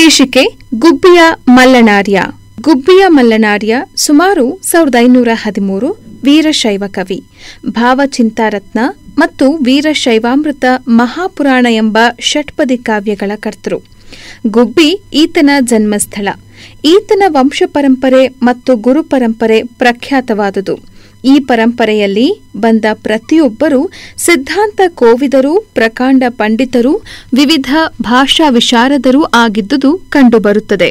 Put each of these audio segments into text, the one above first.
ಶೀರ್ಷಿಕೆ ಗುಬ್ಬಿಯ ಮಲ್ಲನಾರ್ಯ. ಗುಬ್ಬಿಯ ಮಲ್ಲನಾರ್ಯ ಸುಮಾರು 1513 ವೀರಶೈವ ಕವಿ, ಭಾವಚಿಂತಾರತ್ನ ಮತ್ತು ವೀರಶೈವಾಮೃತ ಮಹಾಪುರಾಣ ಎಂಬ ಷಟ್ಪದಿ ಕಾವ್ಯಗಳ ಕರ್ತೃ. ಗುಬ್ಬಿ ಈತನ ಜನ್ಮಸ್ಥಳ. ಈತನ ವಂಶ ಪರಂಪರೆ ಮತ್ತು ಗುರು ಪರಂಪರೆ ಪ್ರಖ್ಯಾತವಾದುದು. ಈ ಪರಂಪರೆಯಲ್ಲಿ ಬಂದ ಪ್ರತಿಯೊಬ್ಬರೂ ಸಿದ್ಧಾಂತ ಕೋವಿದರು, ಪ್ರಕಾಂಡ ಪಂಡಿತರು, ವಿವಿಧ ಭಾಷಾ ವಿಶಾರದರು ಆಗಿದ್ದುದು ಕಂಡುಬರುತ್ತದೆ.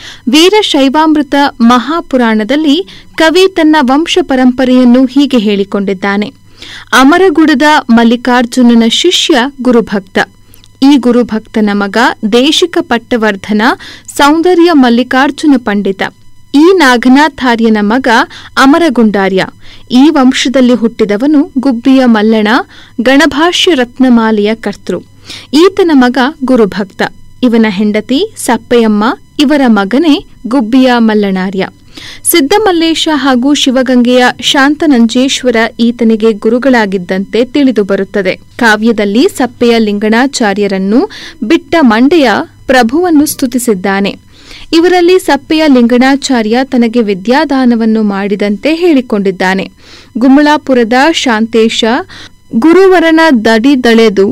ವೀರಶೈವಾಮೃತ ಮಹಾಪುರಾಣದಲ್ಲಿ ಕವಿ ತನ್ನ ವಂಶ ಪರಂಪರೆಯನ್ನು ಹೀಗೆ ಹೇಳಿಕೊಂಡಿದ್ದಾನೆ. ಅಮರಗುಡದ ಮಲ್ಲಿಕಾರ್ಜುನನ ಶಿಷ್ಯ ಗುರುಭಕ್ತ. ಈ ಗುರುಭಕ್ತನ ಮಗ ದೇಶಿಕ ಪಟ್ಟವರ್ಧನ ಸೌಂದರ್ಯ ಮಲ್ಲಿಕಾರ್ಜುನ ಪಂಡಿತ. ಈ ನಾಗನಾಥಾರ್ಯನ ಮಗ ಅಮರಗುಂಡಾರ್ಯ. ಈ ವಂಶದಲ್ಲಿ ಹುಟ್ಟಿದವನು ಗುಬ್ಬಿಯ ಮಲ್ಲಣ, ಗಣಭಾಷ್ಯ ರತ್ನಮಾಲೆಯ ಕರ್ತೃ. ಈತನ ಮಗ ಗುರುಭಕ್ತ. ಇವನ ಹೆಂಡತಿ ಸಪ್ಪೆಯಮ್ಮ. ಇವರ ಮಗನೇ ಗುಬ್ಬಿಯ ಮಲ್ಲನಾರ್ಯ. ಸಿದ್ದಮಲ್ಲೇಶ ಹಾಗೂ ಶಿವಗಂಗೆಯ ಶಾಂತನಂಜೇಶ್ವರ ಈತನಿಗೆ ಗುರುಗಳಾಗಿದ್ದಂತೆ ತಿಳಿದುಬರುತ್ತದೆ. ಕಾವ್ಯದಲ್ಲಿ ಸಪ್ಪೆಯ ಲಿಂಗಣಾಚಾರ್ಯರನ್ನು ಬಿಟ್ಟ ಮಂಡೆಯ ಪ್ರಭುವನ್ನು ಸ್ತುತಿಸಿದ್ದಾನೆ. ಇವರಲ್ಲಿ ಸಪ್ಪೆಯ ಲಿಂಗಣಾಚಾರ್ಯ ತನಗೆ ವಿದ್ಯಾದಾನವನ್ನು ಮಾಡಿದಂತೆ ಹೇಳಿಕೊಂಡಿದ್ದಾನೆ. ಗುಮ್ಮಳಾಪುರದ ಶಾಂತೇಶ ಗುರುವರನ ದಡಿದಳೆದು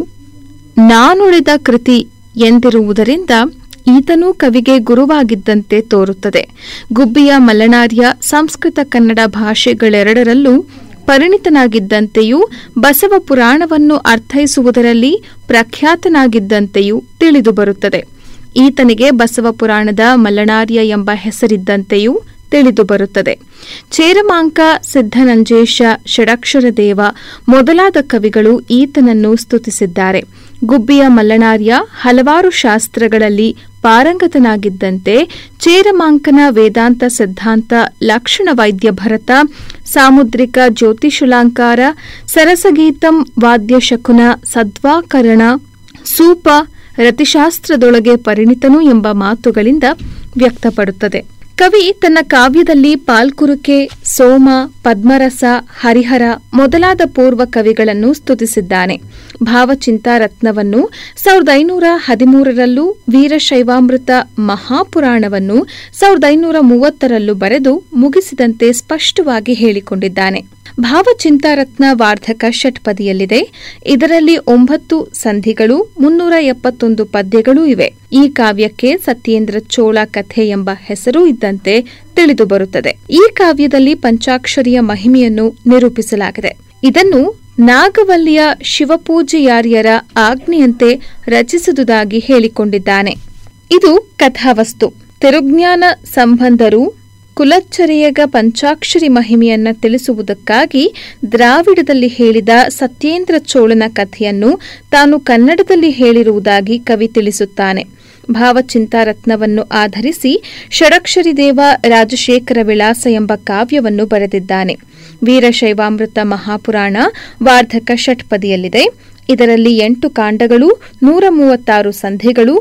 ನಾನುಳಿದ ಕೃತಿ ಎಂದಿರುವುದರಿಂದ ಈತನೂ ಕವಿಗೆ ಗುರುವಾಗಿದ್ದಂತೆ ತೋರುತ್ತದೆ. ಗುಬ್ಬಿಯ ಮಲ್ಲನಾರ್ಯ ಸಂಸ್ಕೃತ ಕನ್ನಡ ಭಾಷೆಗಳೆರಡರಲ್ಲೂ ಪರಿಣಿತನಾಗಿದ್ದಂತೆಯೂ ಬಸವ ಪುರಾಣವನ್ನು ಅರ್ಥೈಸುವುದರಲ್ಲಿ ಪ್ರಖ್ಯಾತನಾಗಿದ್ದಂತೆಯೂ ತಿಳಿದುಬರುತ್ತದೆ. ಈತನಿಗೆ ಬಸವ ಪುರಾಣದ ಮಲ್ಲನಾರ್ಯ ಎಂಬ ಹೆಸರಿದ್ದಂತೆಯೂ ತಿಳಿದುಬರುತ್ತದೆ. ಚೇರಮಾಂಕ, ಸಿದ್ದನಂಜೇಶ, ಷಡಕ್ಷರದೇವ ಮೊದಲಾದ ಕವಿಗಳು ಈತನನ್ನು ಸ್ತುತಿಸಿದ್ದಾರೆ. ಗುಬ್ಬಿಯ ಮಲ್ಲನಾರ್ಯ ಹಲವಾರು ಶಾಸ್ತ್ರಗಳಲ್ಲಿ ಪಾರಂಗತನಾಗಿದ್ದಂತೆ ಚೇರಮಾಂಕನ ವೇದಾಂತ ಸಿದ್ಧಾಂತ, ಲಕ್ಷಣ ವೈದ್ಯ ಭರತ, ಸಾಮುದ್ರಿಕ ಜ್ಯೋತಿಷುಲಾಂಕಾರ, ಸರಸಗೀತಂ, ವಾದ್ಯಶಕುನ, ಸದ್ವಾಕರಣ, ಸೂಪ, ರತಿಶಾಸ್ತ್ರದೊಳಗೆ ಪರಿಣಿತನು ಎಂಬ ಮಾತುಗಳಿಂದ ವ್ಯಕ್ತಪಡುತ್ತದೆ. ಕವಿ ತನ್ನ ಕಾವ್ಯದಲ್ಲಿ ಪಾಲ್ಕುರುಕೆ, ಸೋಮ, ಪದ್ಮರಸ, ಹರಿಹರ ಮೊದಲಾದ ಪೂರ್ವ ಕವಿಗಳನ್ನು ಸ್ತುತಿಸಿದ್ದಾನೆ. ಭಾವಚಿಂತಾರತ್ನವನ್ನು 1513ರಲ್ಲೂ ವೀರಶೈವಾಮೃತ ಮಹಾಪುರಾಣವನ್ನು 1530ರಲ್ಲೂ ಬರೆದು ಮುಗಿಸಿದಂತೆ ಸ್ಪಷ್ಟವಾಗಿ ಹೇಳಿಕೊಂಡಿದ್ದಾನೆ. ಭಾವಚಿಂತಾರತ್ನ ವಾರ್ಧಕ ಷಟ್ಪದಿಯಲ್ಲಿದೆ. ಇದರಲ್ಲಿ 9 ಸಂಧಿಗಳು, 371 ಪದ್ಯಗಳೂ ಇವೆ. ಈ ಕಾವ್ಯಕ್ಕೆ ಸತ್ಯೇಂದ್ರ ಚೋಳ ಕಥೆ ಎಂಬ ಹೆಸರೂ ಇದ್ದಂತೆ ತಿಳಿದುಬರುತ್ತದೆ. ಈ ಕಾವ್ಯದಲ್ಲಿ ಪಂಚಾಕ್ಷರಿಯ ಮಹಿಮೆಯನ್ನು ನಿರೂಪಿಸಲಾಗಿದೆ. ಇದನ್ನು ನಾಗವಲ್ಲಿಯ ಶಿವಪೂಜೆಯಾರ್ಯರ ಆಜ್ಞೆಯಂತೆ ರಚಿಸಿದುದಾಗಿ ಹೇಳಿಕೊಂಡಿದ್ದಾನೆ. ಇದು ಕಥಾವಸ್ತು. ತಿರುಜ್ಞಾನ ಸಂಬಂಧರು ಕುಲಚ್ಚರಿಯಗ ಪಂಚಾಕ್ಷರಿ ಮಹಿಮೆಯನ್ನ ತಿಳಿಸುವುದಕ್ಕಾಗಿ ದ್ರಾವಿಡದಲ್ಲಿ ಹೇಳಿದ ಸತ್ಯೇಂದ್ರ ಚೋಳನ ಕಥೆಯನ್ನು ತಾನು ಕನ್ನಡದಲ್ಲಿ ಹೇಳಿರುವುದಾಗಿ ಕವಿ ತಿಳಿಸುತ್ತಾನೆ. ಭಾವಚಿಂತಾರತ್ನವನ್ನು ಆಧರಿಸಿ ಷಡಕ್ಷರಿದೇವ ರಾಜಶೇಖರ ವಿಳಾಸ ಎಂಬ ಕಾವ್ಯವನ್ನು ಬರೆದಿದ್ದಾನೆ. ವೀರಶೈವಾಮೃತ ಮಹಾಪುರಾಣ ವಾರ್ಧಕ ಷಟ್ಪದಿಯಲ್ಲಿದೆ. ಇದರಲ್ಲಿ 8 ಕಾಂಡಗಳು, 136 ಸಂಧಿಗಳು,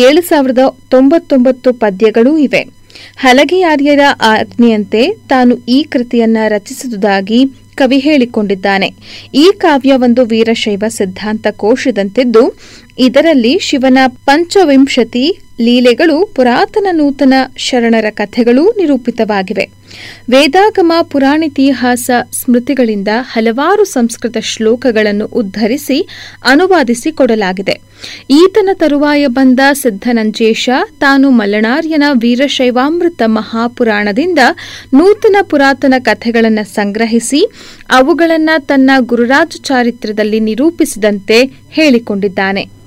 7099 ಪದ್ಯಗಳೂ ಇವೆ. ಹಲಗೆಯಾರ್ಯರ ಆಜ್ಞೆಯಂತೆ ತಾನು ಈ ಕೃತಿಯನ್ನ ರಚಿಸಿದುದಾಗಿ ಕವಿ ಹೇಳಿಕೊಂಡಿದ್ದಾನೆ. ಈ ಕಾವ್ಯ ಒಂದು ವೀರಶೈವ ಸಿದ್ಧಾಂತ ಕೋಶದಂತಿದ್ದು, ಇದರಲ್ಲಿ ಶಿವನ 25 ಲೀಲೆಗಳು, ಪುರಾತನ ನೂತನ ಶರಣರ ಕಥೆಗಳೂ ನಿರೂಪಿತವಾಗಿವೆ. ವೇದಾಗಮ, ಪುರಾಣಿತಿಹಾಸ, ಸ್ಮೃತಿಗಳಿಂದ ಹಲವಾರು ಸಂಸ್ಕೃತ ಶ್ಲೋಕಗಳನ್ನು ಉದ್ಧರಿಸಿ ಅನುವಾದಿಸಿ ಕೊಡಲಾಗಿದೆ. ಈತನ ತರುವಾಯ ಬಂದ ಸಿದ್ದನಂಜೇಶ ತಾನು ಮಲ್ಲನಾರ್ಯನ ವೀರಶೈವಾಮೃತ ಮಹಾಪುರಾಣದಿಂದ ನೂತನ ಪುರಾತನ ಕಥೆಗಳನ್ನು ಸಂಗ್ರಹಿಸಿ ಅವುಗಳನ್ನು ತನ್ನ ಗುರುರಾಜ ಚಾರಿತ್ರ್ಯದಲ್ಲಿ ನಿರೂಪಿಸಿದಂತೆ ಹೇಳಿಕೊಂಡಿದ್ದಾನೆ.